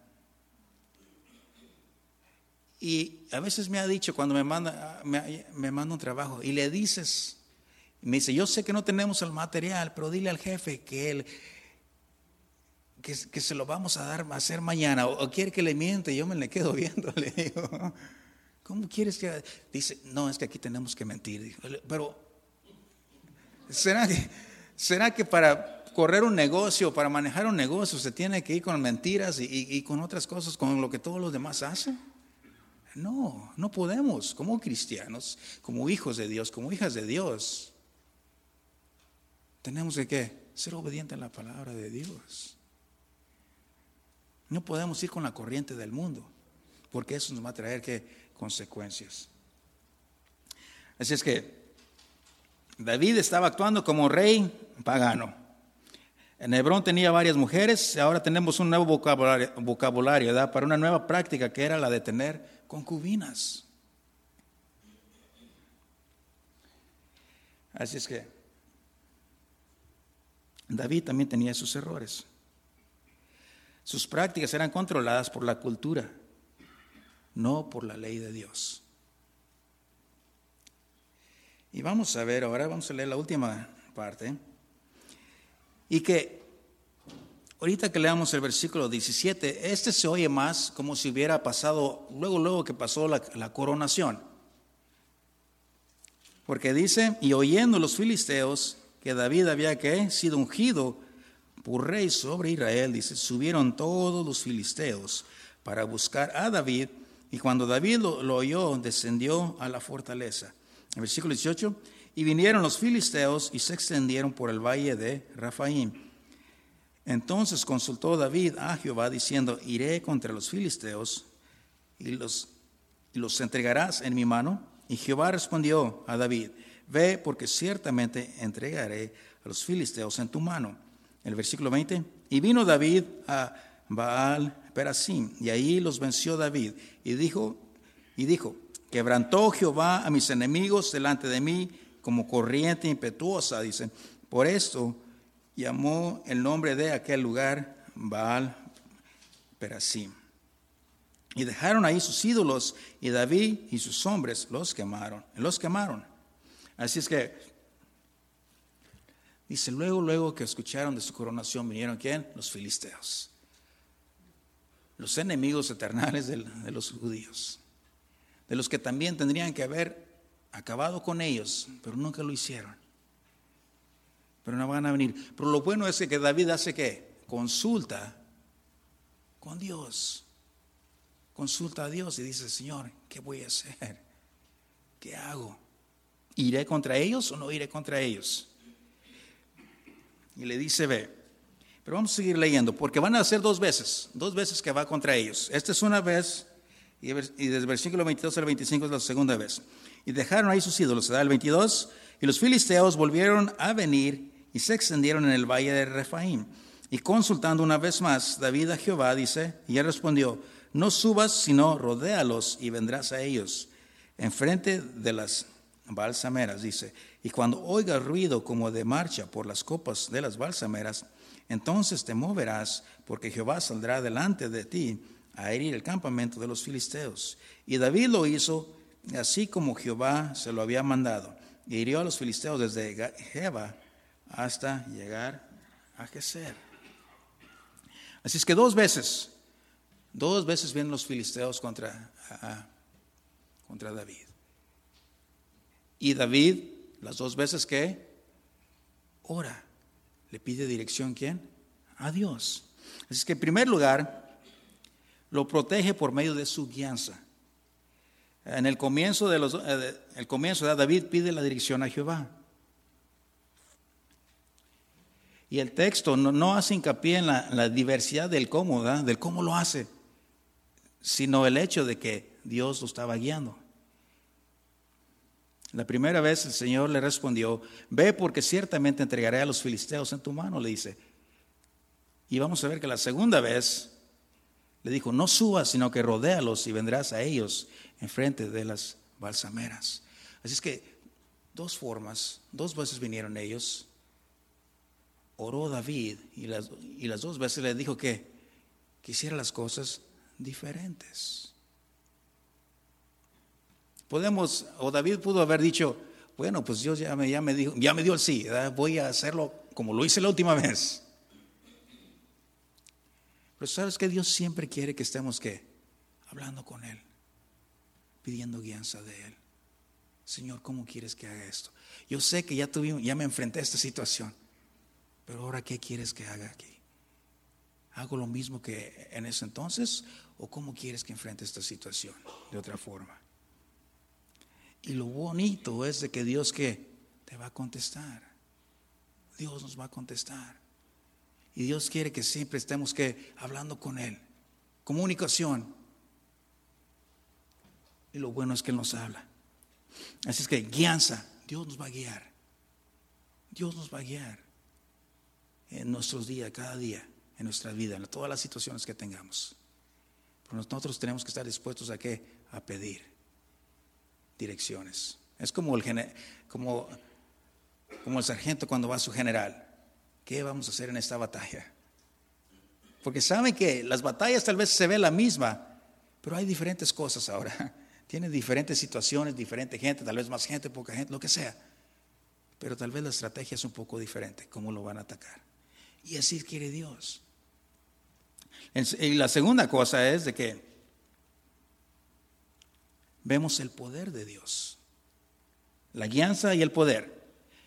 Y a veces me ha dicho cuando me manda, me, me manda un trabajo y le dices, me dice, yo sé que no tenemos el material, pero dile al jefe que él, que, que se lo vamos a dar a hacer mañana, o, o quiere que le miente. Yo me le quedo viendo, le digo, ¿cómo quieres que? Dice, no, es que aquí tenemos que mentir. Dijo, pero ¿será que, será que para correr un negocio, para manejar un negocio, se tiene que ir con mentiras y, y, y con otras cosas, con lo que todos los demás hacen? No, no podemos, como cristianos, como hijos de Dios, como hijas de Dios. Tenemos que ¿qué? Ser obedientes a la palabra de Dios. No podemos ir con la corriente del mundo, porque eso nos va a traer ¿qué? Consecuencias. Así es que David estaba actuando como rey pagano. En Hebrón tenía varias mujeres. Ahora tenemos un nuevo vocabulario, vocabulario ¿verdad? Para una nueva práctica que era la de tener concubinas. Así es que David también tenía sus errores. Sus prácticas eran controladas por la cultura, no por la ley de Dios. Y vamos a ver ahora, vamos a leer la última parte. Y que ahorita que leamos el versículo diecisiete, este se oye más como si hubiera pasado, luego, luego que pasó la, la coronación. Porque dice, y oyendo los filisteos que David había ¿qué? Sido ungido por rey sobre Israel, dice, subieron todos los filisteos para buscar a David, y cuando David lo, lo oyó, descendió a la fortaleza. En versículo dieciocho, y vinieron los filisteos y se extendieron por el valle de Rafaim. Entonces consultó David a Jehová diciendo, iré contra los filisteos y los, y los entregarás en mi mano. Y Jehová respondió a David, ve, porque ciertamente entregaré a los filisteos en tu mano. El versículo veinte, y vino David a Baal Perasim, y ahí los venció David, y dijo, y dijo, quebrantó Jehová a mis enemigos delante de mí como corriente impetuosa, dicen. Por esto llamó el nombre de aquel lugar Baal Perasim. Y dejaron ahí sus ídolos, y David y sus hombres los quemaron, los quemaron. Así es que, dice, luego, luego que escucharon de su coronación, vinieron ¿quién? Los filisteos. Los enemigos eternales de, de los judíos. De los que también tendrían que haber acabado con ellos, pero nunca lo hicieron. Pero no van a venir. Pero lo bueno es que David hace ¿qué? Consulta con Dios. Consulta a Dios y dice, Señor, ¿qué voy a hacer? ¿Qué hago? ¿Iré contra ellos o no iré contra ellos? Y le dice, ve. Pero vamos a seguir leyendo, porque van a ser dos veces, dos veces que va contra ellos. Esta es una vez, y desde el versículo veintidós al veinticinco es la segunda vez. Y dejaron ahí sus ídolos, se da el veintidós, y los filisteos volvieron a venir y se extendieron en el valle de Refaim. Y consultando una vez más, David a Jehová dice, y él respondió, no subas, sino rodéalos y vendrás a ellos, enfrente de las balsameras, dice, y cuando oiga ruido como de marcha por las copas de las balsameras, entonces te moverás, porque Jehová saldrá delante de ti a herir el campamento de los filisteos. Y David lo hizo así como Jehová se lo había mandado, y hirió a los filisteos desde Geba hasta llegar a Geser. Así es que dos veces, dos veces vienen los filisteos contra, a, contra David. Y David, las dos veces que ora, le pide dirección, ¿quién? A Dios. Así es que en primer lugar, lo protege por medio de su guianza. En el comienzo de los, eh, el comienzo de David pide la dirección a Jehová. Y el texto no, no hace hincapié en la, la diversidad del cómo, ¿verdad? Del cómo lo hace, sino el hecho de que Dios lo estaba guiando. La primera vez el Señor le respondió: ve, porque ciertamente entregaré a los filisteos en tu mano, le dice. Y vamos a ver que la segunda vez le dijo: no subas, sino que rodéalos y vendrás a ellos enfrente de las balsameras. Así es que dos formas, dos veces vinieron ellos. Oró David y las, y las dos veces le dijo que, que hiciera las cosas diferentes. Podemos, o David pudo haber dicho: bueno, pues Dios ya me, ya me dijo, ya me dio el sí, ¿verdad? Voy a hacerlo como lo hice la última vez. Pero sabes que Dios siempre quiere que estemos ¿qué? Hablando con Él, pidiendo guianza de Él. Señor, ¿cómo quieres que haga esto? Yo sé que ya tuvimos, ya me enfrenté a esta situación, pero ahora ¿qué quieres que haga aquí? ¿Hago lo mismo que en ese entonces o cómo quieres que enfrente esta situación de otra forma? Y lo bonito es de que Dios ¿qué? Te va a contestar. Dios nos va a contestar. Y Dios quiere que siempre estemos ¿qué? Hablando con Él. Comunicación. Y lo bueno es que Él nos habla. Así es que guianza, Dios nos va a guiar. Dios nos va a guiar en nuestros días, cada día, en nuestra vida, en todas las situaciones que tengamos. Pero nosotros tenemos que estar dispuestos a ¿qué? A pedir direcciones. Es como el, como, como el sargento cuando va a su general. ¿Qué vamos a hacer en esta batalla? Porque saben que las batallas tal vez se ve la misma, pero hay diferentes cosas ahora. Tiene diferentes situaciones, diferente gente, tal vez más gente, poca gente, lo que sea. Pero tal vez la estrategia es un poco diferente, cómo lo van a atacar. Y así quiere Dios. Y la segunda cosa es de que vemos el poder de Dios. La guianza y el poder.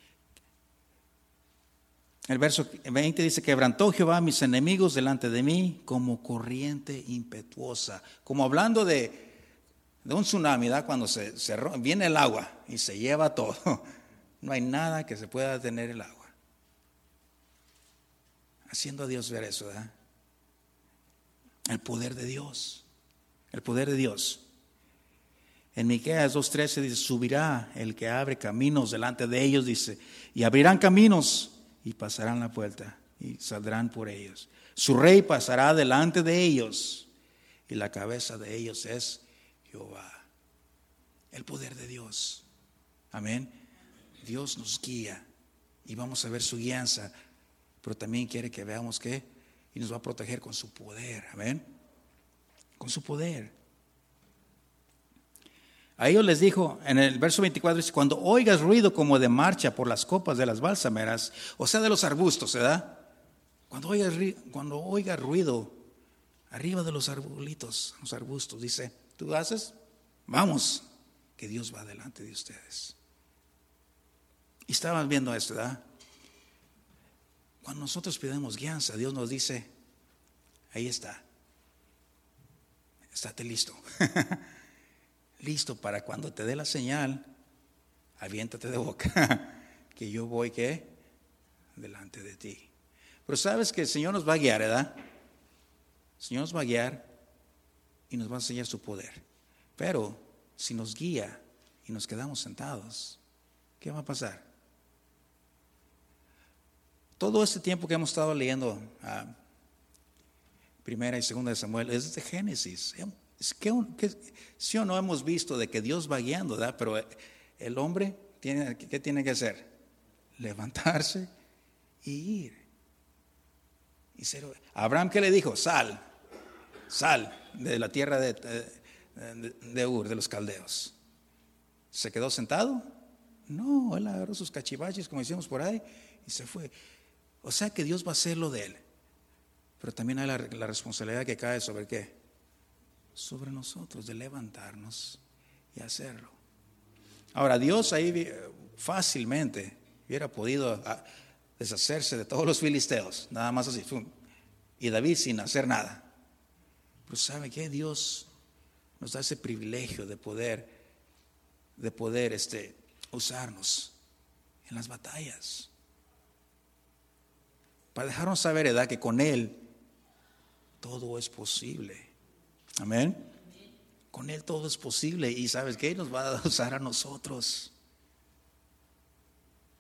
El verso veinte dice: quebrantó Jehová a mis enemigos delante de mí como corriente impetuosa. Como hablando de, de un tsunami, ¿verdad? Cuando se, se viene el agua y se lleva todo. No hay nada que se pueda detener el agua. Haciendo a Dios ver eso, ¿verdad? El poder de Dios. El poder de Dios. En Miqueas dos trece dice: subirá el que abre caminos delante de ellos, dice, y abrirán caminos y pasarán la puerta y saldrán por ellos. Su rey pasará delante de ellos y la cabeza de ellos es Jehová. El poder de Dios. Amén. Dios nos guía y vamos a ver su guianza, pero también quiere que veamos que y nos va a proteger con su poder. Amén. Con su poder. A ellos les dijo en el verso veinticuatro, dice: cuando oigas ruido como de marcha por las copas de las bálsameras, o sea de los arbustos, ¿verdad? Cuando oigas, cuando oigas ruido arriba de los arbolitos, los arbustos, dice, ¿tú haces? Vamos, que Dios va delante de ustedes. Y estaban viendo esto, ¿verdad? Cuando nosotros pedimos guianza, Dios nos dice: ahí está, estate listo. Listo para cuando te dé la señal, aviéntate de boca, que yo voy, ¿qué? Delante de ti. Pero sabes que el Señor nos va a guiar, ¿verdad? El Señor nos va a guiar y nos va a enseñar su poder. Pero si nos guía y nos quedamos sentados, ¿qué va a pasar? Todo este tiempo que hemos estado leyendo uh, Primera y Segunda de Samuel es desde Génesis. Es que, que sí o no hemos visto de que Dios va guiando, ¿verdad? Pero el hombre tiene, ¿qué tiene que hacer? Levantarse y ir. Y ser, Abraham, ¿qué le dijo? Sal, sal de la tierra de, de, de Ur, de los caldeos. ¿Se quedó sentado? No, él agarró sus cachivaches, como decimos por ahí, y se fue. O sea que Dios va a hacer lo de él. Pero también hay la, la responsabilidad que cae sobre ¿qué? Sobre nosotros, de levantarnos y hacerlo. Ahora, Dios ahí fácilmente hubiera podido deshacerse de todos los filisteos, nada más así, y David sin hacer nada. Pero ¿sabe qué? Dios nos da ese privilegio de poder, de poder este, usarnos en las batallas, para dejarnos saber, ¿verdad?, que con Él todo es posible. Amén. Con Él todo es posible. Y ¿sabes qué? Nos va a usar a nosotros.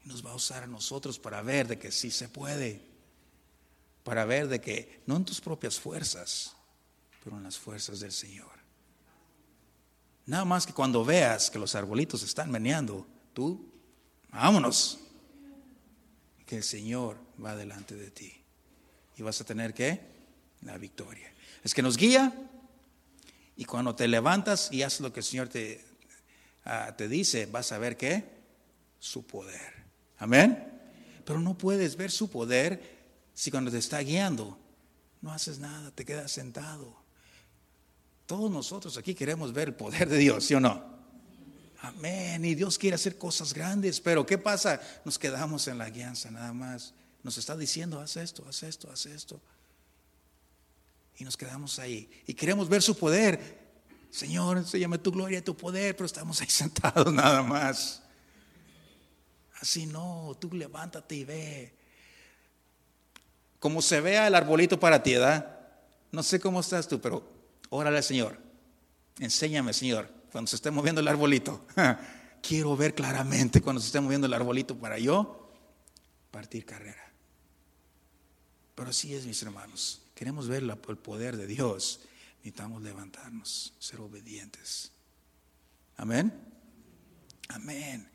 Y nos va a usar a nosotros para ver de que sí se puede. Para ver de que no en tus propias fuerzas, pero en las fuerzas del Señor. Nada más que cuando veas que los arbolitos están meneando, tú, vámonos. Que el Señor va delante de ti. Y vas a tener, ¿qué? La victoria. Es que nos guía. Y cuando te levantas y haces lo que el Señor te, uh, te dice, vas a ver, ¿qué? Su poder. Amén. Pero no puedes ver su poder si cuando te está guiando no haces nada, te quedas sentado. Todos nosotros aquí queremos ver el poder de Dios, ¿sí o no? Amén. Y Dios quiere hacer cosas grandes, pero ¿qué pasa? Nos quedamos en la guianza nada más. Nos está diciendo, haz esto, haz esto, haz esto. Y nos quedamos ahí. Y queremos ver su poder. Señor, enséñame tu gloria y tu poder, pero estamos ahí sentados nada más. Así no, tú levántate y ve. Como se vea el arbolito para ti, ¿verdad? No sé cómo estás tú, pero órale al Señor. Enséñame, Señor, cuando se esté moviendo el arbolito. Quiero ver claramente cuando se esté moviendo el arbolito para yo partir carrera. Pero así es, mis hermanos. Queremos ver la, el poder de Dios. Necesitamos levantarnos, ser obedientes. Amén. Amén.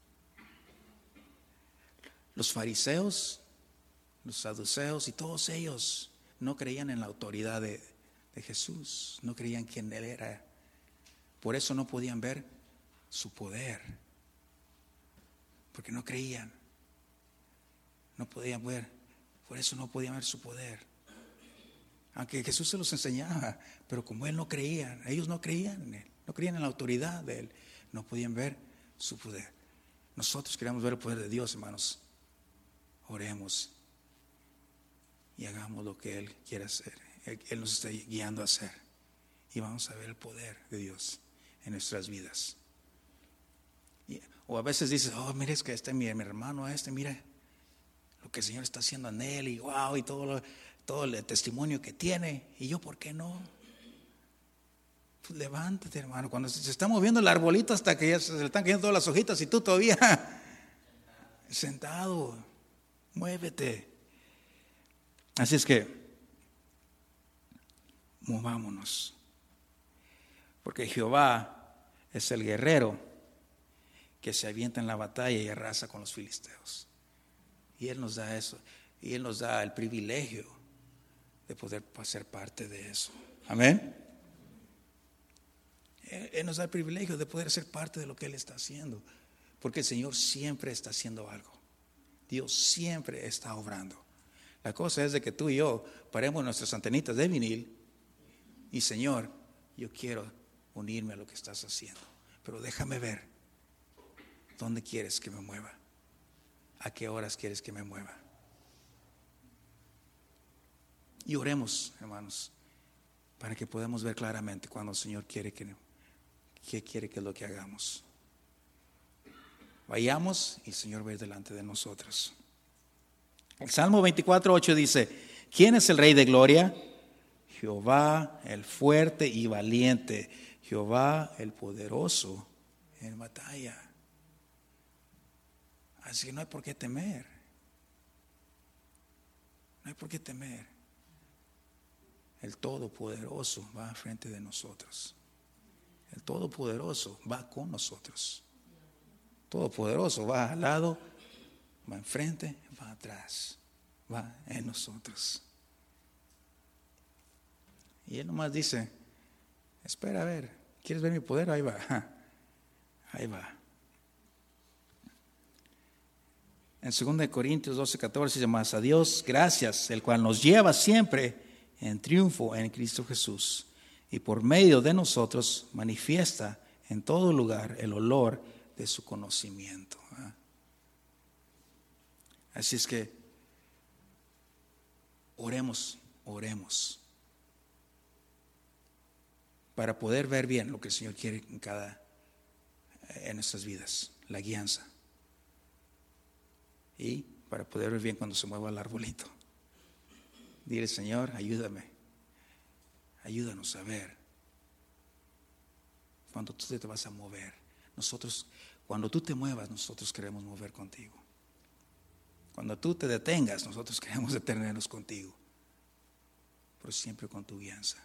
Los fariseos, los saduceos y todos ellos no creían en la autoridad de, de Jesús. No creían quién Él era. Por eso no podían ver su poder. Porque no creían. No podían ver. Por eso no podían ver su poder. Aunque Jesús se los enseñaba, pero como Él no creía, ellos no creían en Él, no creían en la autoridad de Él, no podían ver su poder. Nosotros queremos ver el poder de Dios, hermanos. Oremos y hagamos lo que Él quiere hacer. Él, Él nos está guiando a hacer. Y vamos a ver el poder de Dios en nuestras vidas. Y, o a veces dices, oh, mire, es que este mi, mi hermano, este, mira lo que el Señor está haciendo en él, y wow, y todo, lo, todo el testimonio que tiene. Y yo, ¿por qué no? Pues levántate, hermano. Cuando se está moviendo el arbolito hasta que ya se le están cayendo todas las hojitas y tú todavía sentado, muévete. Así es que movámonos, porque Jehová es el guerrero que se avienta en la batalla y arrasa con los filisteos. Y Él nos da eso, y Él nos da el privilegio de poder ser parte de eso. Amén. Él, Él nos da el privilegio de poder ser parte de lo que Él está haciendo, porque el Señor siempre está haciendo algo. Dios siempre está obrando. La cosa es de que tú y yo paremos nuestras antenitas de vinil y, Señor, yo quiero unirme a lo que estás haciendo, pero déjame ver dónde quieres que me mueva, a qué horas quieres que me mueva. Y oremos, hermanos, para que podamos ver claramente cuando el Señor quiere que, que quiere que es lo que hagamos. Vayamos y el Señor va a ir delante de nosotros. El Salmo veinticuatro, ocho dice: ¿quién es el Rey de gloria? Jehová el fuerte y valiente, Jehová el poderoso en batalla. Así que no hay por qué temer. No hay por qué temer. El Todopoderoso va frente de nosotros. El Todopoderoso va con nosotros. Todopoderoso va al lado, va enfrente, va atrás, va en nosotros. Y Él nomás dice: espera a ver, ¿quieres ver mi poder? Ahí va, ahí va. En segunda de Corintios doce, catorce dice: mas a Dios gracias, el cual nos lleva siempre en triunfo en Cristo Jesús, y por medio de nosotros manifiesta en todo lugar el olor de su conocimiento. ¿eh? Así es que oremos, oremos, para poder ver bien lo que el Señor quiere en cada, en nuestras vidas, la guianza. Y para poder ver bien cuando se mueva el arbolito. Dile: Señor, ayúdame. Ayúdanos a ver cuando tú te vas a mover. Nosotros, cuando tú te muevas, nosotros queremos mover contigo. Cuando tú te detengas, nosotros queremos detenernos contigo, pero siempre con tu guianza.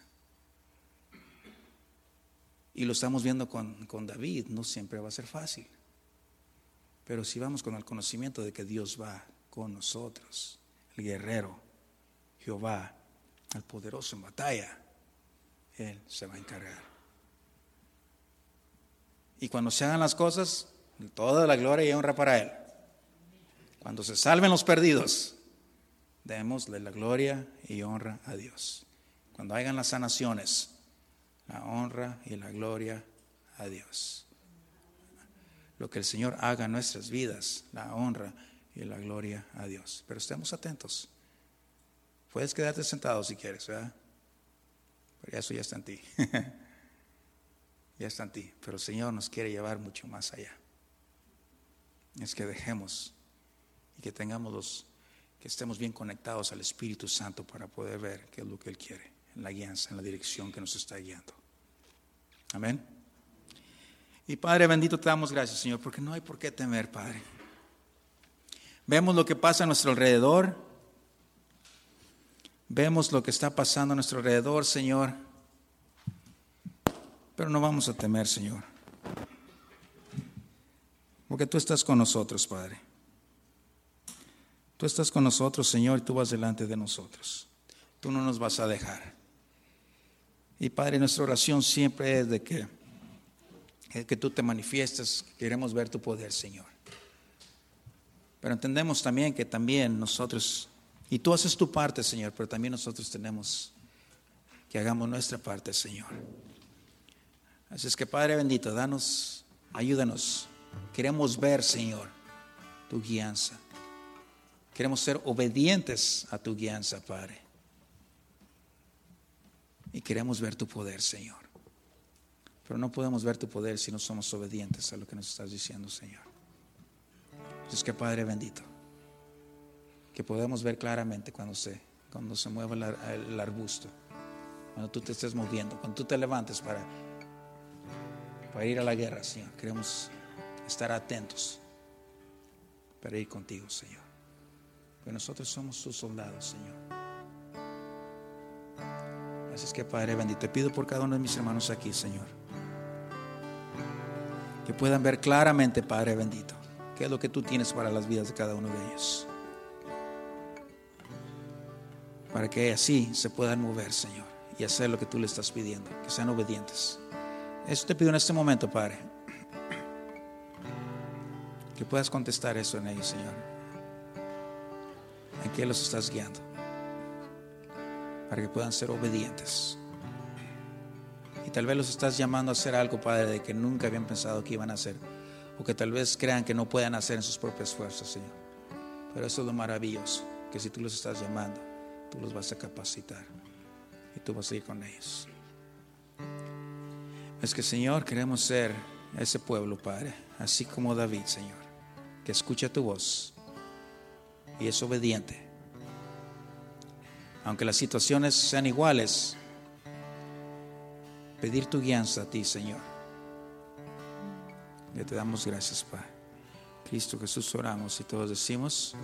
Y lo estamos viendo con, con David, no siempre va a ser fácil. Pero si vamos con el conocimiento de que Dios va con nosotros, el guerrero, Jehová, el poderoso en batalla, Él se va a encargar. Y cuando se hagan las cosas, toda la gloria y honra para Él. Cuando se salven los perdidos, démosle la gloria y honra a Dios. Cuando hagan las sanaciones, la honra y la gloria a Dios. Lo que el Señor haga en nuestras vidas, la honra y la gloria a Dios. Pero estemos atentos. Puedes quedarte sentado si quieres, ¿verdad? Pero eso ya está en ti. Ya está en ti. Pero el Señor nos quiere llevar mucho más allá. Es que dejemos y que tengamos los, que estemos bien conectados al Espíritu Santo para poder ver qué es lo que Él quiere, en la guianza, en la dirección que nos está guiando. Amén. Y Padre bendito, te damos gracias, Señor, porque no hay por qué temer, Padre. Vemos lo que pasa a nuestro alrededor. Vemos lo que está pasando a nuestro alrededor, Señor. Pero no vamos a temer, Señor. Porque tú estás con nosotros, Padre. Tú estás con nosotros, Señor, y tú vas delante de nosotros. Tú no nos vas a dejar. Y Padre, nuestra oración siempre es de que, que tú te manifiestes. Queremos ver tu poder, Señor. Pero entendemos también que también nosotros, y tú haces tu parte, Señor, pero también nosotros tenemos que hagamos nuestra parte, Señor. Así es que, Padre bendito, danos, ayúdanos. Queremos ver, Señor, tu guianza. Queremos ser obedientes a tu guianza, Padre. Y queremos ver tu poder, Señor. Pero no podemos ver tu poder si no somos obedientes a lo que nos estás diciendo, Señor. Así es que, Padre bendito, que podamos ver claramente cuando se, cuando se mueva el, el arbusto, cuando tú te estés moviendo, cuando tú te levantes para, para ir a la guerra, Señor. Queremos estar atentos para ir contigo, Señor. Porque nosotros somos tus soldados, Señor. Así es que, Padre bendito, te pido por cada uno de mis hermanos aquí, Señor, que puedan ver claramente, Padre bendito, qué es lo que tú tienes para las vidas de cada uno de ellos, para que así se puedan mover, Señor, y hacer lo que tú le estás pidiendo, que sean obedientes. Eso te pido en este momento, Padre, que puedas contestar eso en ellos, Señor, en qué los estás guiando, para que puedan ser obedientes. Y tal vez los estás llamando a hacer algo, Padre, de que nunca habían pensado que iban a hacer, o que tal vez crean que no puedan hacer en sus propias fuerzas, Señor. Pero eso es lo maravilloso, que si tú los estás llamando, tú los vas a capacitar y tú vas a ir con ellos. Es que, Señor, queremos ser ese pueblo, Padre, así como David, Señor, que escucha tu voz y es obediente. Aunque las situaciones sean iguales, pedir tu guianza a ti, Señor. Ya te damos gracias, Padre. Cristo Jesús oramos y todos decimos...